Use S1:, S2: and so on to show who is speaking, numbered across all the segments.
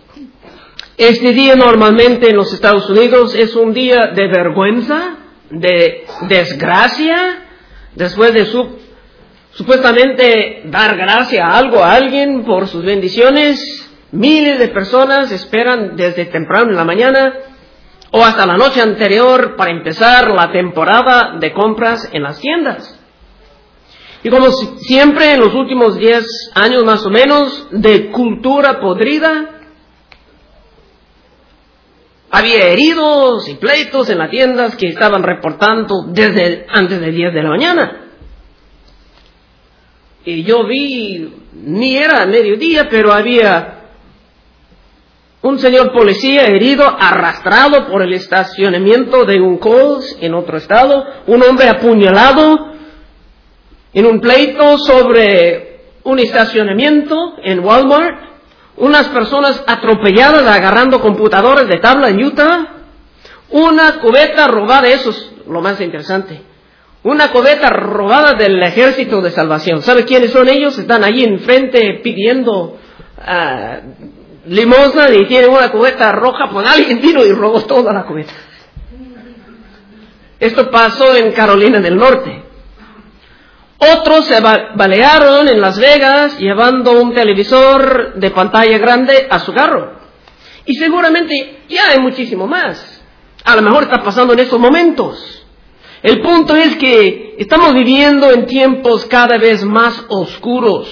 S1: Este día normalmente en los Estados Unidos es un día de vergüenza, de desgracia, después de supuestamente dar gracia a alguien por sus bendiciones. Miles de personas esperan desde temprano en la mañana o hasta la noche anterior para empezar la temporada de compras en las tiendas. Y como siempre en los últimos 10 años más o menos de cultura podrida, había heridos y pleitos en las tiendas que estaban reportando desde antes de 10 de la mañana. Y yo vi, ni era mediodía, pero había un señor policía herido, arrastrado por el estacionamiento de un Kohl's en otro estado, un hombre apuñalado en un pleito sobre un estacionamiento en Walmart, unas personas atropelladas agarrando computadores de tabla en Utah, una cubeta robada, eso es lo más interesante, una cubeta robada del Ejército de Salvación. ¿Sabe quiénes son ellos? Están allí enfrente pidiendo limosna y tienen una cubeta roja, pues alguien vino y robó toda la cubeta. Esto pasó en Carolina del Norte. Otros se balearon en Las Vegas llevando un televisor de pantalla grande a su carro. Y seguramente ya hay muchísimo más. A lo mejor está pasando en estos momentos. El punto es que estamos viviendo en tiempos cada vez más oscuros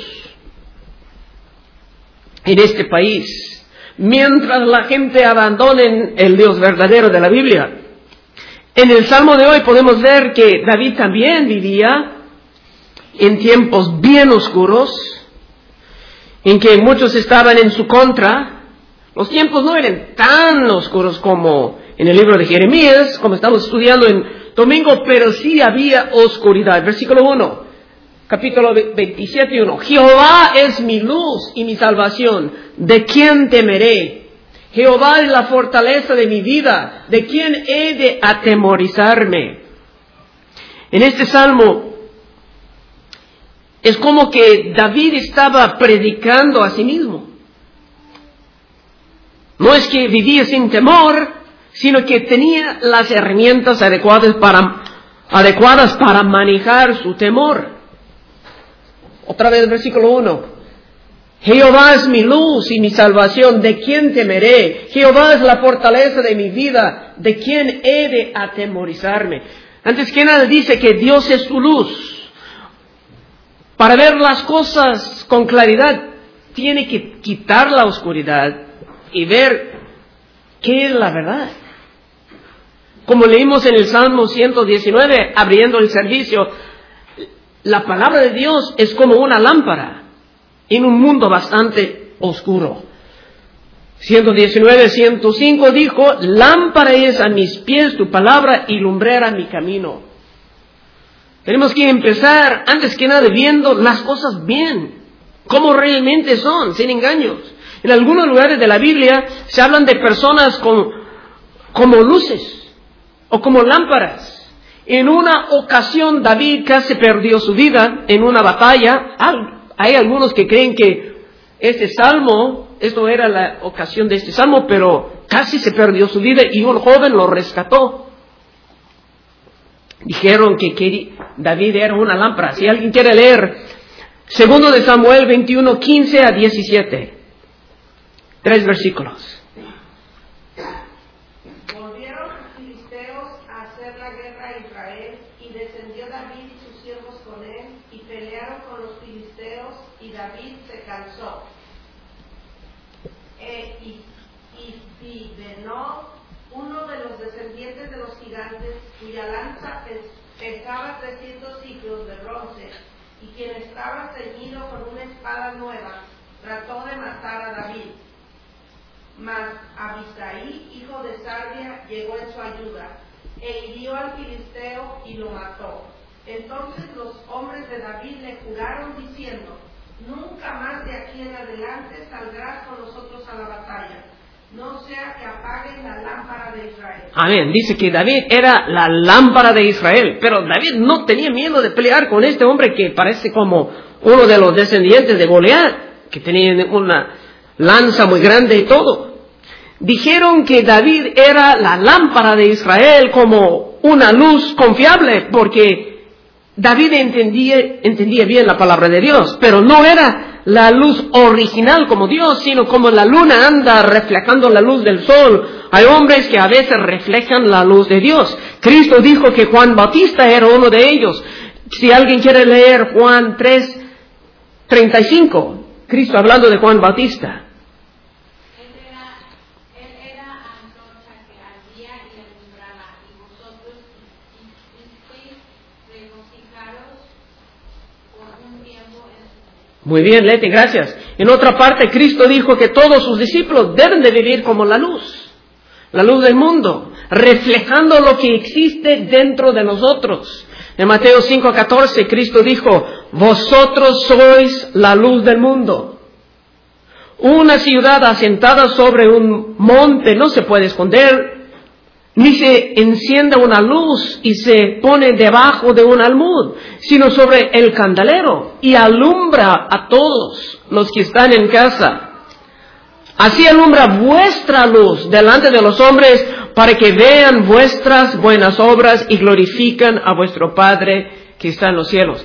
S1: en este país, mientras la gente abandone el Dios verdadero de la Biblia. En el Salmo de hoy podemos ver que David también vivía en tiempos bien oscuros, en que muchos estaban en su contra. Los tiempos no eran tan oscuros como en el libro de Jeremías, como estamos estudiando en domingo, pero sí había oscuridad. Versículo 1, capítulo 27:1. Jehová es mi luz y mi salvación, ¿de quién temeré? Jehová es la fortaleza de mi vida, ¿de quién he de atemorizarme? En este salmo es como que David estaba predicando a sí mismo. No es que vivía sin temor, sino que tenía las herramientas adecuadas para manejar su temor. Otra vez versículo 1. Jehová es mi luz y mi salvación, ¿de quién temeré? Jehová es la fortaleza de mi vida, ¿de quién he de atemorizarme? Antes que nada dice que Dios es tu luz. Para ver las cosas con claridad, tiene que quitar la oscuridad y ver qué es la verdad. Como leímos en el Salmo 119, abriendo el servicio, la palabra de Dios es como una lámpara en un mundo bastante oscuro. 119:105 dijo, lámpara es a mis pies tu palabra y lumbrera mi camino. Tenemos que empezar, antes que nada, viendo las cosas bien, como realmente son, sin engaños. En algunos lugares de la Biblia se hablan de personas como luces o como lámparas. En una ocasión David casi perdió su vida en una batalla. Hay algunos que creen que este salmo, esto era la ocasión de este salmo, pero casi se perdió su vida y un joven lo rescató. Dijeron que David era una lámpara. Si alguien quiere leer 2 de Samuel 21:15-17, 3 versículos.
S2: Volvieron los filisteos a hacer la guerra a Israel, y descendió David y sus siervos con él, y pelearon con los filisteos, y David se cansó. Isbi-Benob, uno de los descendientes de los gigantes, cuya lanza pesaba 300 ciclos de bronce, y quien estaba ceñido con una espada nueva, trató de matar a David. Mas Abisai, hijo de Sarbia, llegó en su ayuda, e hirió al filisteo y lo mató. Entonces los hombres de David le juraron diciendo, nunca más de aquí en adelante saldrás con nosotros a la batalla, no sea que apaguen la lámpara de Israel.
S1: Amén. Dice que David era la lámpara de Israel, pero David no tenía miedo de pelear con este hombre que parece como uno de los descendientes de Goliat, que tenía una lanza muy grande y todo. Dijeron que David era la lámpara de Israel como una luz confiable, porque David entendía bien la palabra de Dios, pero no era la luz original como Dios, sino como la luna anda reflejando la luz del sol. Hay hombres que a veces reflejan la luz de Dios. Cristo dijo que Juan Bautista era uno de ellos. Si alguien quiere leer Juan 3:35, Cristo hablando de Juan Bautista. Muy bien, Leti, gracias. En otra parte, Cristo dijo que todos sus discípulos deben de vivir como la luz del mundo, reflejando lo que existe dentro de nosotros. En Mateo 5:14, Cristo dijo, vosotros sois la luz del mundo. Una ciudad asentada sobre un monte no se puede esconder, ni se enciende una luz y se pone debajo de un almud, sino sobre el candelero y alumbra a todos los que están en casa. Así alumbra vuestra luz delante de los hombres para que vean vuestras buenas obras y glorifican a vuestro Padre que está en los cielos.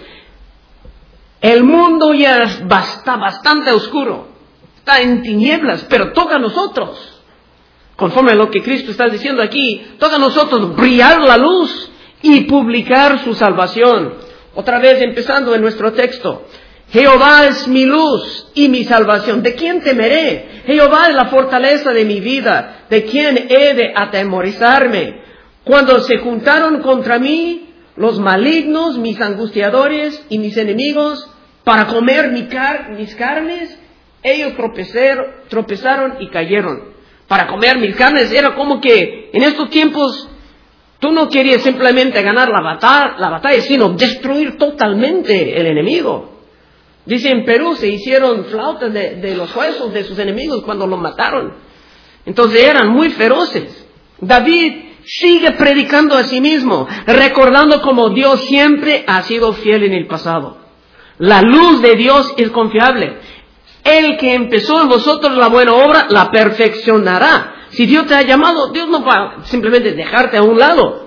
S1: El mundo ya está bastante oscuro, está en tinieblas, pero toca a nosotros. Conforme a lo que Cristo está diciendo aquí, toca a nosotros brillar la luz y publicar su salvación. Otra vez empezando en nuestro texto. Jehová es mi luz y mi salvación. ¿De quién temeré? Jehová es la fortaleza de mi vida. ¿De quién he de atemorizarme? Cuando se juntaron contra mí los malignos, mis angustiadores y mis enemigos, para comer mis carnes, ellos tropezaron y cayeron. Para comer mis carnes era como que en estos tiempos tú no querías simplemente ganar la batalla, sino destruir totalmente el enemigo. Dice, en Perú se hicieron flautas de los huesos de sus enemigos cuando los mataron. Entonces eran muy feroces. David sigue predicando a sí mismo, recordando cómo Dios siempre ha sido fiel en el pasado. La luz de Dios es confiable. El que empezó en vosotros la buena obra, la perfeccionará. Si Dios te ha llamado, Dios no va simplemente dejarte a un lado.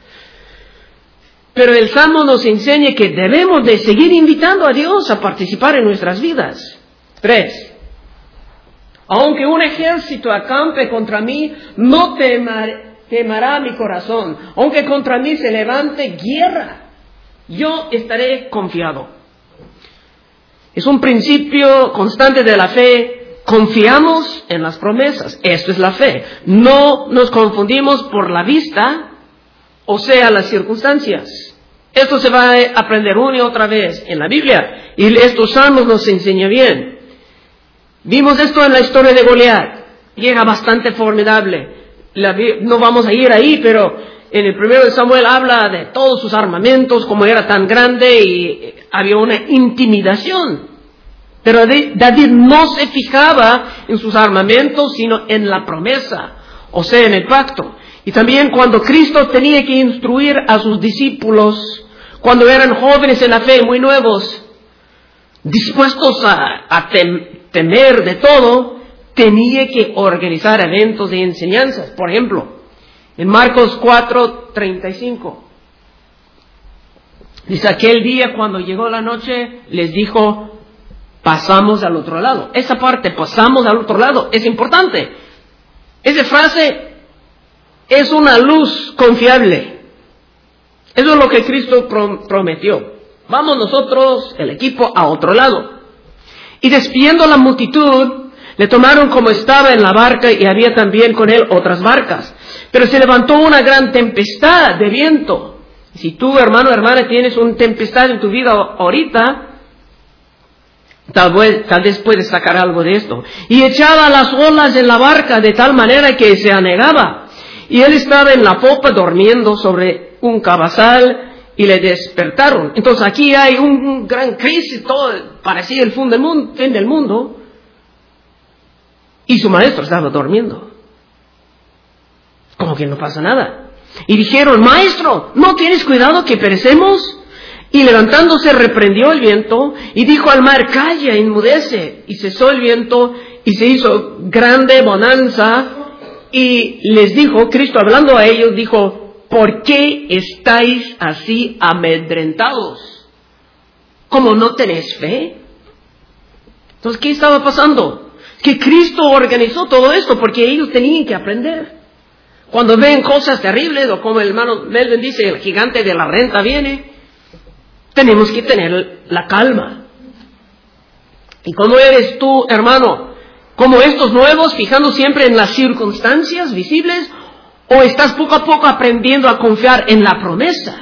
S1: Pero el Salmo nos enseña que debemos de seguir invitando a Dios a participar en nuestras vidas. 3. Aunque un ejército acampe contra mí, no temerá mi corazón. Aunque contra mí se levante guerra, yo estaré confiado. Es un principio constante de la fe. Confiamos en las promesas. Esto es la fe. No nos confundimos por la vista, o sea, las circunstancias. Esto se va a aprender una y otra vez en la Biblia. Y estos salmos nos enseñan bien. Vimos esto en la historia de Goliat. Y era bastante formidable. No vamos a ir ahí, pero en el primero de Samuel habla de todos sus armamentos, como era tan grande y había una intimidación. Pero David no se fijaba en sus armamentos, sino en la promesa, o sea, en el pacto. Y también cuando Cristo tenía que instruir a sus discípulos, cuando eran jóvenes en la fe, muy nuevos, dispuestos a temer de todo, tenía que organizar eventos de enseñanzas. Por ejemplo, en Marcos 4:35, dice, aquel día cuando llegó la noche, les dijo, pasamos al otro lado. Esa parte, pasamos al otro lado, es importante. Esa frase es una luz confiable. Eso es lo que Cristo prometió. Vamos nosotros, el equipo, a otro lado. Y despidiendo la multitud, le tomaron como estaba en la barca y había también con él otras barcas. Pero se levantó una gran tempestad de viento. Si tú, hermano o hermana, tienes una tempestad en tu vida ahorita, tal vez puedes sacar algo de esto. Y echaba las olas en la barca de tal manera que se anegaba. Y él estaba en la popa durmiendo sobre un cabezal y le despertaron. Entonces aquí hay un gran crisis, todo parecía el fin del mundo. Y su maestro estaba durmiendo. Como que no pasa nada. Y dijeron, maestro, ¿no tienes cuidado que perecemos? Y levantándose reprendió el viento y dijo al mar, calla, enmudece. Y cesó el viento y se hizo grande bonanza y les dijo, Cristo hablando a ellos, dijo, ¿por qué estáis así amedrentados? ¿Cómo no tenéis fe? Entonces, ¿qué estaba pasando? Que Cristo organizó todo esto porque ellos tenían que aprender. Cuando ven cosas terribles, o como el hermano Melvin dice, el gigante de la renta viene, tenemos que tener la calma. ¿Y cómo eres tú, hermano? ¿Como estos nuevos, fijando siempre en las circunstancias visibles? ¿O estás poco a poco aprendiendo a confiar en la promesa?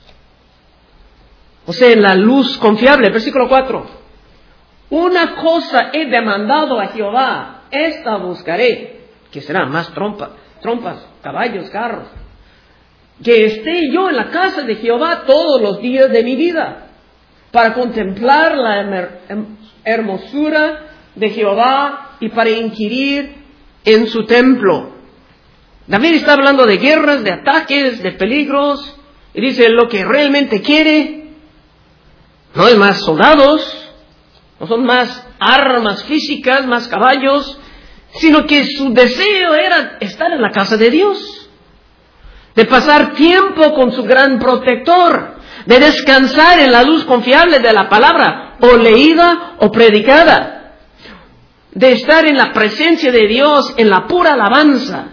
S1: O sea, en la luz confiable. Versículo 4. Una cosa he demandado a Jehová, esta buscaré, que será más trompas, caballos, carros, que esté yo en la casa de Jehová todos los días de mi vida, para contemplar la hermosura de Jehová y para inquirir en su templo. David está hablando de guerras, de ataques, de peligros, y dice, lo que realmente quiere no es más soldados, no son más armas físicas, más caballos, sino que su deseo era estar en la casa de Dios, de pasar tiempo con su gran protector, de descansar en la luz confiable de la palabra, o leída o predicada, de estar en la presencia de Dios, en la pura alabanza,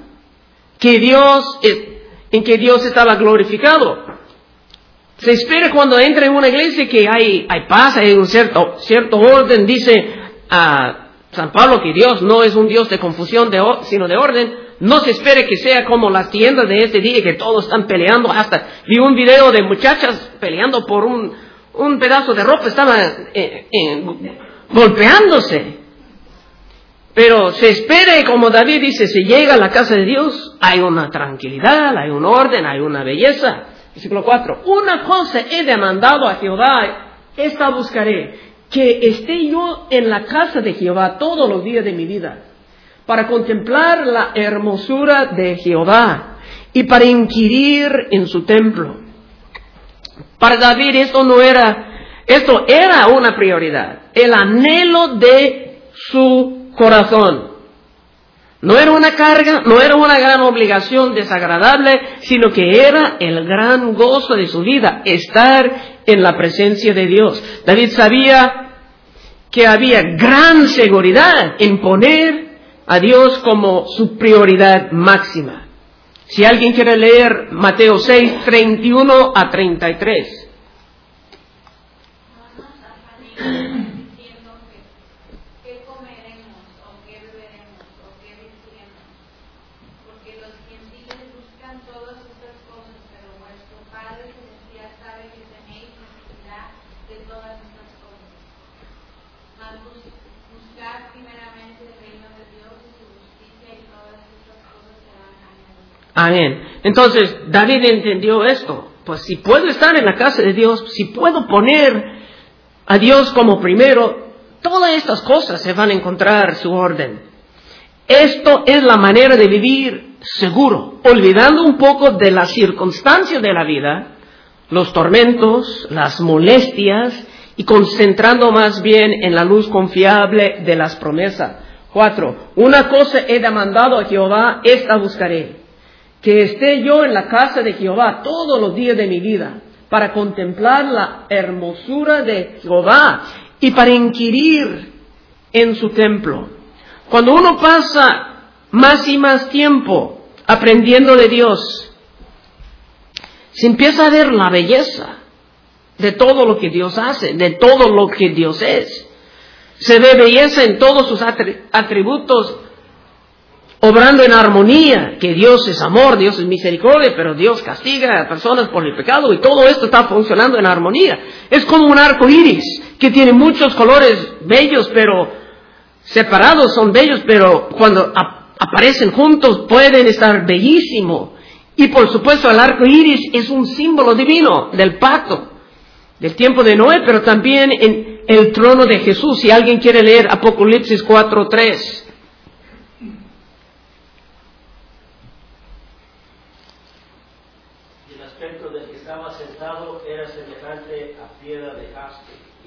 S1: en que Dios estaba glorificado. Se espera cuando entra en una iglesia que hay paz, hay un cierto orden. Dice a San Pablo que Dios no es un Dios de confusión, sino de orden. No se espere que sea como las tiendas de este día, que todos están peleando. Hasta vi un video de muchachas peleando por un pedazo de ropa, estaban golpeándose. Pero se espere, como David dice, se llega a la casa de Dios, hay una tranquilidad, hay un orden, hay una belleza. Versículo 4. Una cosa he demandado a Jehová, esta buscaré, que esté yo en la casa de Jehová todos los días de mi vida, para contemplar la hermosura de Jehová y para inquirir en su templo. Para David esto era una prioridad, el anhelo de su corazón. No era una carga, no era una gran obligación desagradable, sino que era el gran gozo de su vida, estar en la presencia de Dios. David sabía que había gran seguridad en poner a Dios como su prioridad máxima. Si alguien quiere leer Mateo 6, 31 a 33. Amén. Entonces, David entendió esto. Pues si puedo estar en la casa de Dios, si puedo poner a Dios como primero, todas estas cosas se van a encontrar su orden. Esto es la manera de vivir seguro, olvidando un poco de las circunstancias de la vida, los tormentos, las molestias, y concentrando más bien en la luz confiable de las promesas. 4. Una cosa he demandado a Jehová, esta buscaré, que esté yo en la casa de Jehová todos los días de mi vida, para contemplar la hermosura de Jehová y para inquirir en su templo. Cuando uno pasa más y más tiempo aprendiendo de Dios, se empieza a ver la belleza de todo lo que Dios hace, de todo lo que Dios es. Se ve belleza en todos sus atributos, obrando en armonía, que Dios es amor, Dios es misericordia, pero Dios castiga a personas por el pecado, y todo esto está funcionando en armonía. Es como un arco iris, que tiene muchos colores bellos, pero separados son bellos, pero cuando aparecen juntos pueden estar bellísimos. Y por supuesto el arco iris es un símbolo divino del pacto, del tiempo de Noé, pero también en el trono de Jesús. Si alguien quiere leer Apocalipsis 4:3.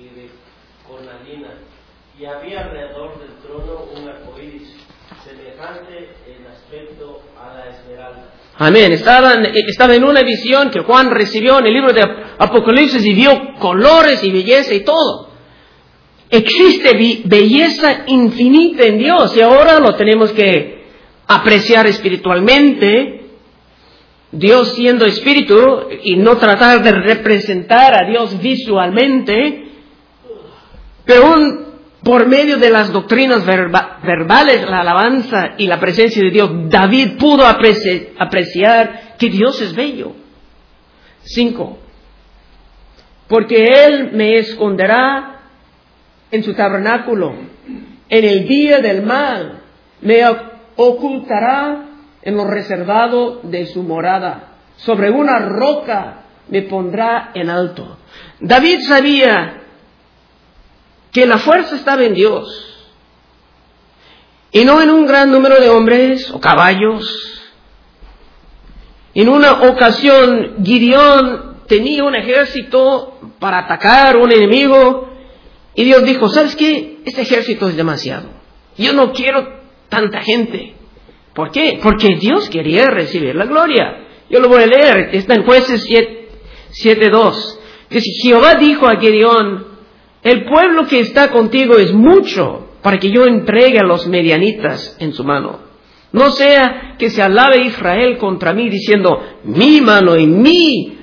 S3: Y había alrededor del trono un arco iris, semejante semejante en aspecto a la esmeralda.
S1: Amén. Estaba en una visión que Juan recibió en el libro de Apocalipsis y vio colores y belleza y todo. Existe belleza infinita en Dios y ahora lo tenemos que apreciar espiritualmente. Dios siendo espíritu y no tratar de representar a Dios visualmente, pero por medio de las doctrinas verbales, la alabanza y la presencia de Dios, David pudo apreciar que Dios es bello. 5. Porque Él me esconderá en su tabernáculo, en el día del mal, me ocultará en lo reservado de su morada. Sobre una roca me pondrá en alto. David sabía que la fuerza estaba en Dios y no en un gran número de hombres o caballos. En una ocasión, Gideón tenía un ejército para atacar a un enemigo y Dios dijo, ¿sabes qué? Este ejército es demasiado. Yo no quiero tanta gente. ¿Por qué? Porque Dios quería recibir la gloria. Yo lo voy a leer, está en Jueces 7:2. Dice, Jehová dijo a Gideón, el pueblo que está contigo es mucho para que yo entregue a los medianitas en su mano. No sea que se alabe Israel contra mí diciendo, mi mano y mi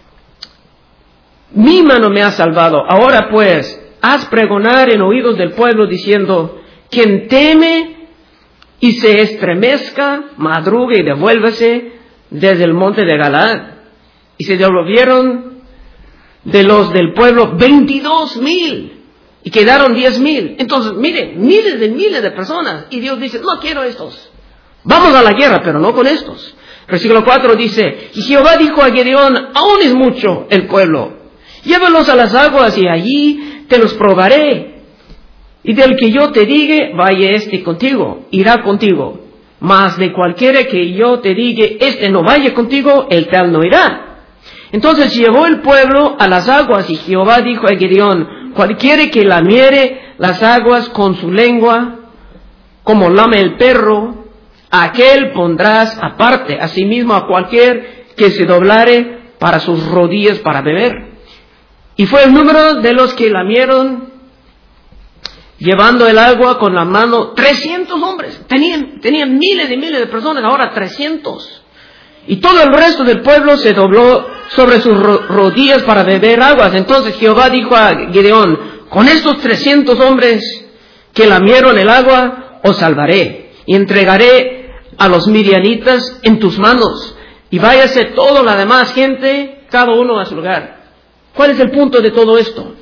S1: mano me ha salvado. Ahora pues, haz pregonar en oídos del pueblo diciendo, quien teme y se estremezca, madrugue y devuélvase desde el monte de Galaad. Y se devolvieron de los del pueblo 22,000 y quedaron 10,000. Entonces, miren, miles de personas. Y Dios dice, no quiero estos. Vamos a la guerra, pero no con estos. Versículo 4 dice, y Jehová dijo a Gedeón, aún es mucho el pueblo. Llévalos a las aguas y allí te los probaré. Y del que yo te diga, vaya este contigo, irá contigo. Mas de cualquiera que yo te diga, este no vaya contigo, el tal no irá. Entonces llevó el pueblo a las aguas y Jehová dijo a Gedeón, cualquiera que lamiere las aguas con su lengua, como lame el perro, a aquel pondrás aparte, asimismo a cualquier que se doblare para sus rodillas para beber. Y fue el número de los que lamieron llevando el agua con la mano, 300 hombres. Tenían miles y miles de personas, ahora 300. Y todo el resto del pueblo se dobló sobre sus rodillas para beber aguas. Entonces Jehová dijo a Gedeón, con estos 300 hombres que lamieron el agua, os salvaré. Y entregaré a los midianitas en tus manos. Y váyase toda la demás gente, cada uno a su lugar. ¿Cuál es el punto de todo esto?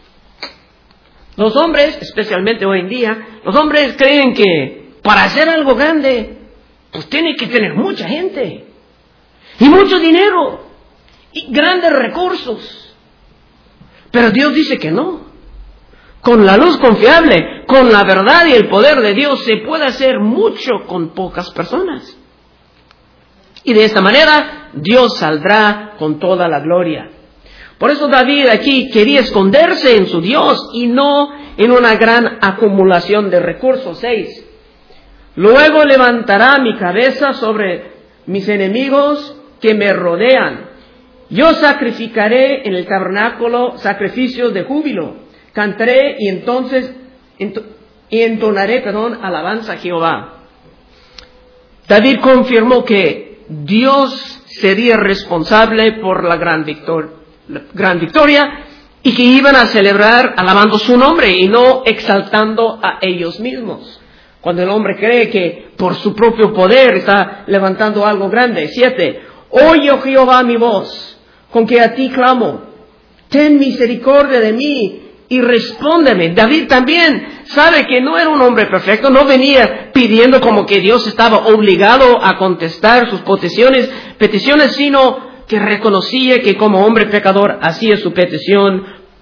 S1: Los hombres, especialmente hoy en día, los hombres creen que para hacer algo grande, pues tiene que tener mucha gente, y mucho dinero, y grandes recursos. Pero Dios dice que no. Con la luz confiable, con la verdad y el poder de Dios, se puede hacer mucho con pocas personas. Y de esta manera, Dios saldrá con toda la gloria. Por eso David aquí quería esconderse en su Dios y no en una gran acumulación de recursos. 6. Luego levantará mi cabeza sobre mis enemigos que me rodean. Yo sacrificaré en el tabernáculo sacrificios de júbilo. Cantaré y entonces entonaré, alabanza a Jehová. David confirmó que Dios sería responsable por la gran victoria y que iban a celebrar alabando su nombre y no exaltando a ellos mismos. Cuando el hombre cree que por su propio poder está levantando algo grande. 7. Oye, oh Jehová, mi voz, con que a ti clamo. Ten misericordia de mí y respóndeme. David también sabe que no era un hombre perfecto, no venía pidiendo como que Dios estaba obligado a contestar sus peticiones, sino que reconocía que como hombre pecador hacía su petición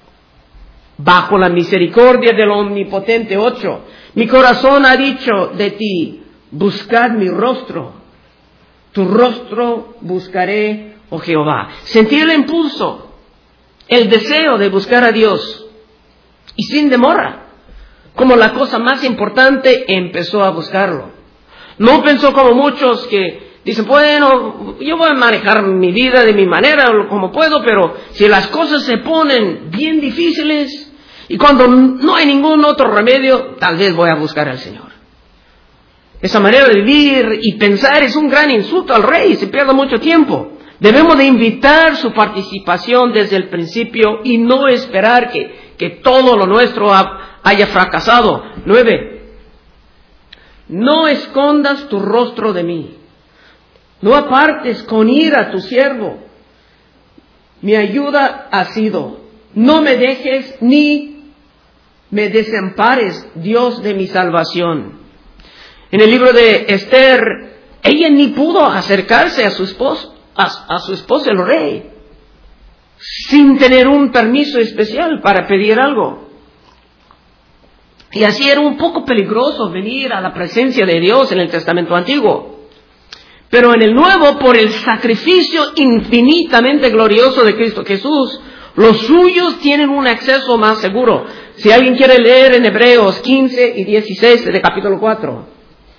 S1: bajo la misericordia del Omnipotente. 8. Mi corazón ha dicho de ti, buscad mi rostro. Tu rostro buscaré, oh Jehová. Sentí el impulso, el deseo de buscar a Dios. Y sin demora, como la cosa más importante, empezó a buscarlo. No pensó como muchos que dicen, bueno, yo voy a manejar mi vida de mi manera, como puedo, pero si las cosas se ponen bien difíciles y cuando no hay ningún otro remedio, tal vez voy a buscar al Señor. Esa manera de vivir y pensar es un gran insulto al rey, se pierde mucho tiempo. Debemos de invitar su participación desde el principio y no esperar que todo lo nuestro haya fracasado. 9. No escondas tu rostro de mí. No apartes con ira a tu siervo. Mi ayuda ha sido. No me dejes ni me desampares, Dios de mi salvación. En el libro de Esther, ella ni pudo acercarse a su esposo, el rey, sin tener un permiso especial para pedir algo. Y así era un poco peligroso venir a la presencia de Dios en el Testamento Antiguo. Pero en el Nuevo, por el sacrificio infinitamente glorioso de Cristo Jesús, los suyos tienen un acceso más seguro. Si alguien quiere leer en Hebreos 15 y 16 de capítulo 4.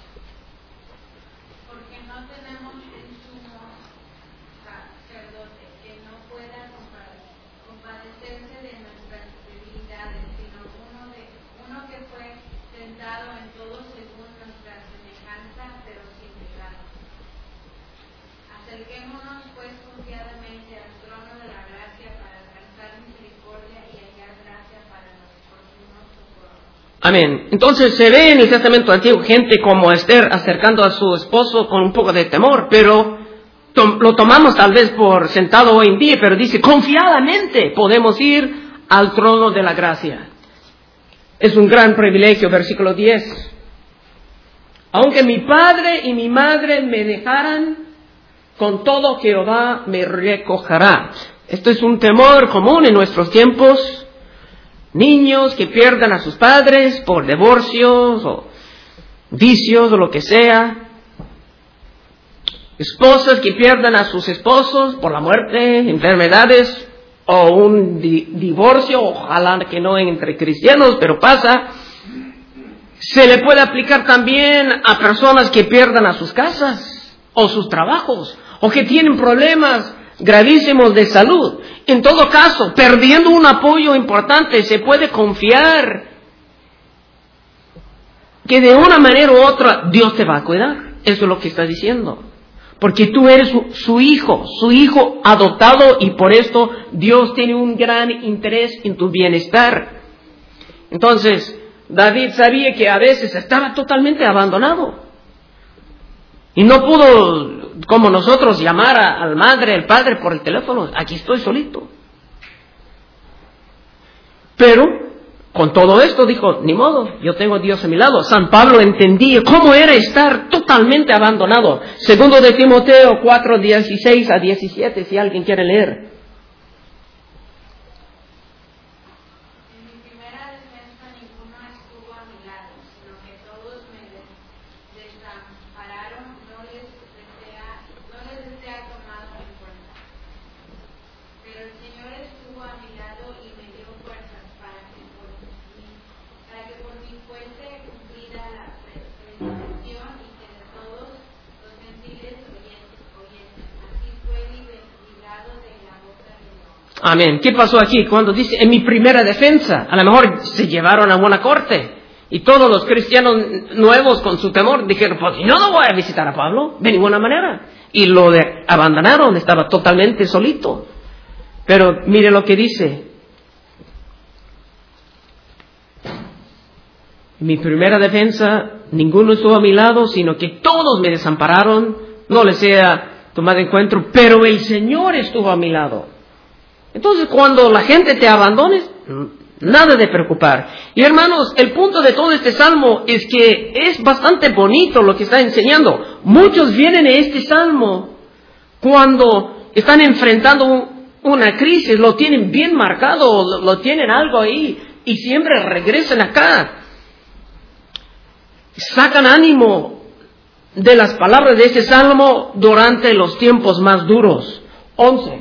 S1: Amén. Entonces se ve en el Testamento Antiguo gente como Esther acercando a su esposo con un poco de temor, pero lo tomamos tal vez por sentado hoy en día, pero dice, confiadamente podemos ir al trono de la gracia. Es un gran privilegio, versículo 10. Aunque mi padre y mi madre me dejaran, con todo Jehová me recogerá. Esto es un temor común en nuestros tiempos. Niños que pierdan a sus padres por divorcios o vicios o lo que sea. Esposas que pierdan a sus esposos por la muerte, enfermedades o un divorcio, ojalá que no entre cristianos, pero pasa. Se le puede aplicar también a personas que pierdan a sus casas o sus trabajos o que tienen problemas gravísimos de salud. En todo caso, perdiendo un apoyo importante, se puede confiar que de una manera u otra Dios te va a cuidar. Eso es lo que está diciendo. Porque tú eres su hijo adoptado, y por esto Dios tiene un gran interés en tu bienestar. Entonces, David sabía que a veces estaba totalmente abandonado. Y no pudo, como nosotros, llamar al madre, al padre por el teléfono. Aquí estoy solito. Pero, con todo esto, dijo, ni modo, yo tengo a Dios a mi lado. San Pablo entendía cómo era estar totalmente abandonado. Segundo de Timoteo 4, 16 a 17, si alguien quiere leer. Amén. ¿Qué pasó aquí? Cuando dice, en mi primera defensa, a lo mejor se llevaron a buena corte. Y todos los cristianos nuevos con su temor dijeron, pues yo no voy a visitar a Pablo, de ninguna manera. Y lo abandonaron, estaba totalmente solito. Pero mire lo que dice. Mi primera defensa, ninguno estuvo a mi lado, sino que todos me desampararon, no les sea tomado en cuenta, pero el Señor estuvo a mi lado. Entonces, cuando la gente te abandone, nada de preocupar. Y hermanos, el punto de todo este salmo es que es bastante bonito lo que está enseñando. Muchos vienen a este salmo cuando están enfrentando una crisis, lo tienen bien marcado, lo tienen algo ahí, y siempre regresan acá. Sacan ánimo de las palabras de este salmo durante los tiempos más duros. 11.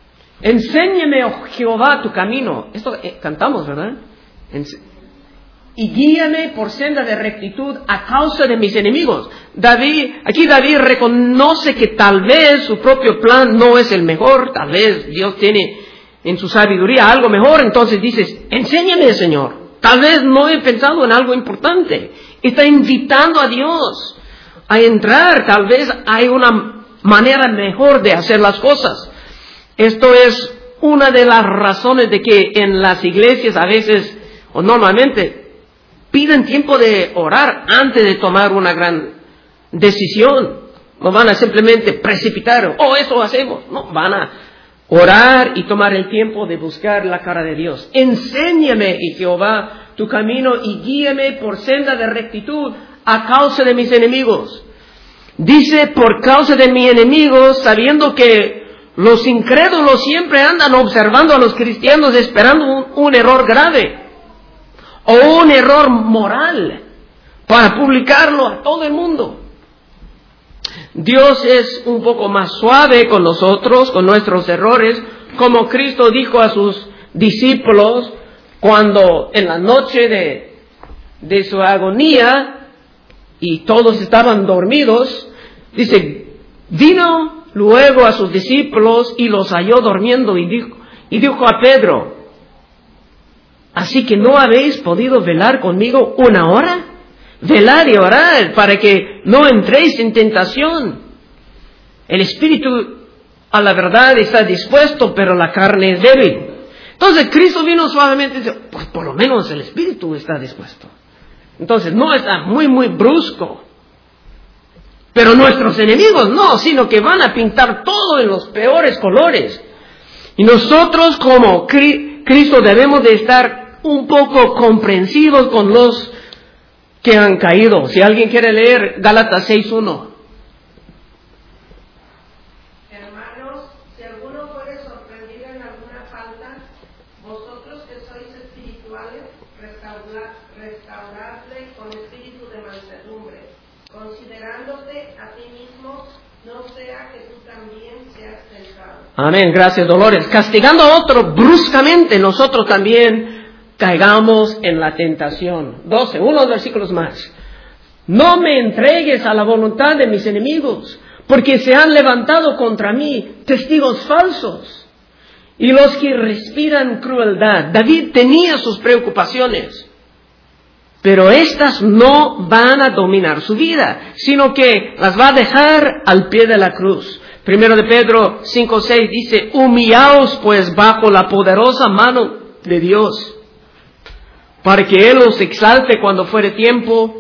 S1: Enséñame, oh Jehová, tu camino. Esto cantamos, ¿verdad? y guíame por senda de rectitud a causa de mis enemigos. Aquí David reconoce que tal vez su propio plan no es el mejor, tal vez Dios tiene en su sabiduría algo mejor, entonces dices, enséñame, Señor. Tal vez no he pensado en algo importante. Está invitando a Dios a entrar, tal vez hay una manera mejor de hacer las cosas. Esto es una de las razones de que en las iglesias a veces, o normalmente, piden tiempo de orar antes de tomar una gran decisión. No van a simplemente precipitar, eso hacemos. No, van a orar y tomar el tiempo de buscar la cara de Dios. Enséñame, Jehová, tu camino y guíame por senda de rectitud a causa de mis enemigos. Dice, por causa de mis enemigos, sabiendo que los incrédulos siempre andan observando a los cristianos esperando un error grave o un error moral para publicarlo a todo el mundo. Dios es un poco más suave con nosotros, con nuestros errores, como Cristo dijo a sus discípulos cuando en la noche de su agonía y todos estaban dormidos, dice, vino luego a sus discípulos y los halló durmiendo y dijo a Pedro, ¿así que no habéis podido velar conmigo una hora? Velad y orad para que no entréis en tentación. El espíritu a la verdad está dispuesto, pero la carne es débil. Entonces Cristo vino suavemente y dice, pues por lo menos el espíritu está dispuesto. Entonces no está muy brusco. Pero nuestros enemigos no, sino que van a pintar todo en los peores colores. Y nosotros como Cristo debemos de estar un poco comprensivos con los que han caído. Si alguien quiere leer Gálatas 6:1.
S2: Hermanos, si alguno fuere sorprendido en alguna falta, vosotros que sois espirituales, restauradle con espíritu de mansedumbre, considerándote a ti mismo, no sea que tú también seas tentado.
S1: Amén, gracias Dolores. Castigando a otro bruscamente, nosotros también caigamos en la tentación. 12, unos versículos más. No me entregues a la voluntad de mis enemigos, porque se han levantado contra mí testigos falsos y los que respiran crueldad. David tenía sus preocupaciones, pero estas no van a dominar su vida, sino que las va a dejar al pie de la cruz. Primero de Pedro 5:6 dice, humillaos pues bajo la poderosa mano de Dios, para que Él os exalte cuando fuere tiempo.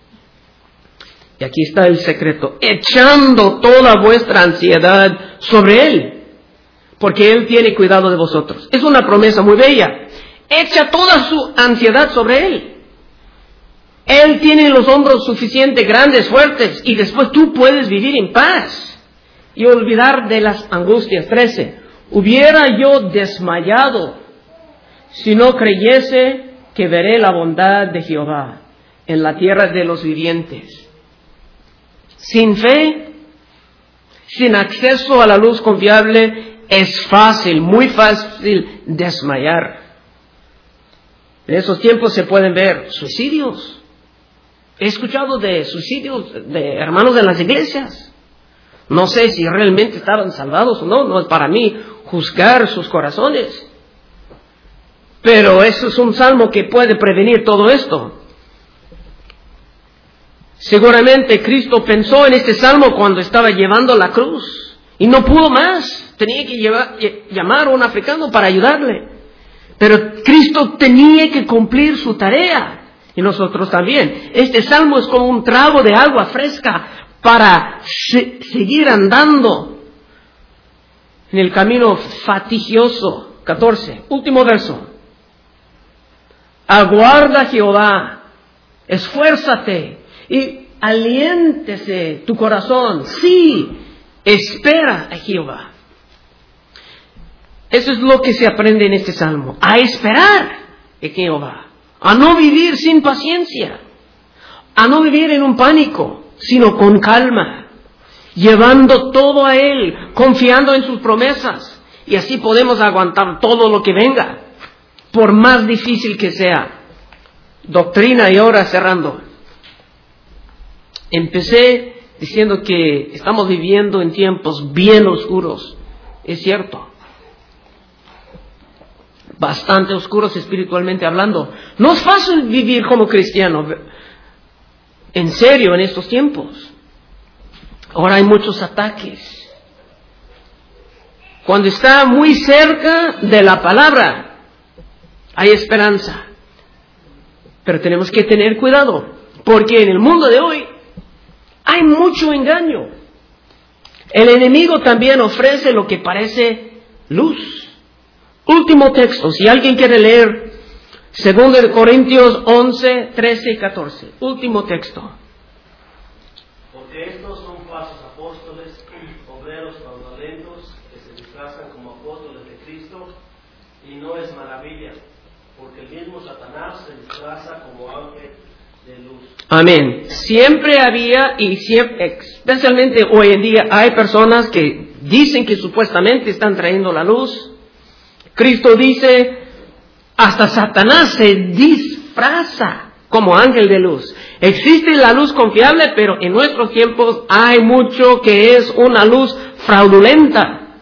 S1: Y aquí está el secreto, echando toda vuestra ansiedad sobre Él, porque Él tiene cuidado de vosotros. Es una promesa muy bella. Echa toda su ansiedad sobre Él. Él tiene los hombros suficientemente grandes, fuertes, y después tú puedes vivir en paz y olvidar de las angustias. 13. Hubiera yo desmayado si no creyese que veré la bondad de Jehová en la tierra de los vivientes. Sin fe, sin acceso a la luz confiable, es fácil, muy fácil desmayar. En esos tiempos se pueden ver suicidios. He escuchado de suicidios de hermanos de las iglesias. No sé si realmente estaban salvados o no, no es para mí juzgar sus corazones. Pero eso es un salmo que puede prevenir todo esto. Seguramente Cristo pensó en este salmo cuando estaba llevando la cruz y no pudo más. Tenía que llamar a un africano para ayudarle. Pero Cristo tenía que cumplir su tarea. Y nosotros también. Este salmo es como un trago de agua fresca para seguir andando en el camino fatigioso. 14, último verso. Aguarda Jehová, esfuérzate y aliéntese tu corazón. Sí, espera a Jehová. Eso es lo que se aprende en este salmo. A esperar a Jehová. A no vivir sin paciencia. A no vivir en un pánico, sino con calma. Llevando todo a Él, confiando en sus promesas. Y así podemos aguantar todo lo que venga, por más difícil que sea. doctrina y ahora cerrando. Empecé diciendo que estamos viviendo en tiempos bien oscuros. Es cierto. Bastante oscuros espiritualmente hablando. No es fácil vivir como cristiano. En serio, en estos tiempos. Ahora hay muchos ataques. Cuando está muy cerca de la palabra, hay esperanza. Pero tenemos que tener cuidado, porque en el mundo de hoy hay mucho engaño. El enemigo también ofrece lo que parece luz. Último texto, si alguien quiere leer 2 Corintios 11, 13 y 14. Último texto.
S3: Porque estos son falsos apóstoles, obreros fraudulentos, que se disfrazan como apóstoles de Cristo, y no es maravilla, porque el mismo Satanás se disfraza como ángel de luz.
S1: Amén. Siempre había, y siempre, especialmente hoy en día, hay personas que dicen que supuestamente están trayendo la luz. Cristo dice, hasta Satanás se disfraza como ángel de luz. Existe la luz confiable, pero en nuestros tiempos hay mucho que es una luz fraudulenta.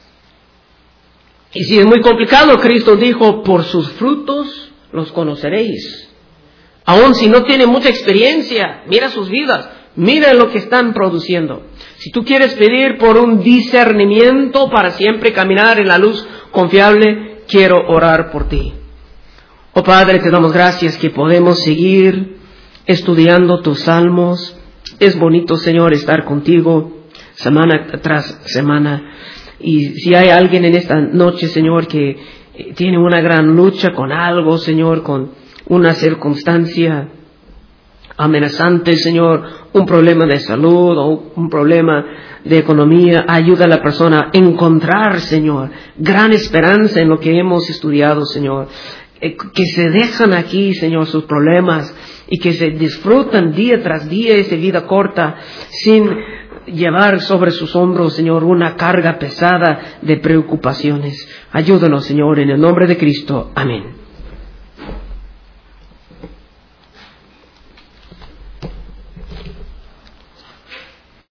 S1: Y si es muy complicado, Cristo dijo, por sus frutos los conoceréis. Aun si no tienen mucha experiencia, mira sus vidas, mira lo que están produciendo. Si tú quieres pedir por un discernimiento para siempre caminar en la luz confiable, quiero orar por ti. Oh Padre, te damos gracias que podemos seguir estudiando tus salmos. Es bonito, Señor, estar contigo semana tras semana. Y si hay alguien en esta noche, Señor, que tiene una gran lucha con algo, Señor, con una circunstancia amenazante, Señor, un problema de salud o un problema de economía, ayuda a la persona a encontrar, Señor, gran esperanza en lo que hemos estudiado, Señor. Que se dejan aquí, Señor, sus problemas y que se disfrutan día tras día esa vida corta sin llevar sobre sus hombros, Señor, una carga pesada de preocupaciones. Ayúdanos, Señor, en el nombre de Cristo. Amén.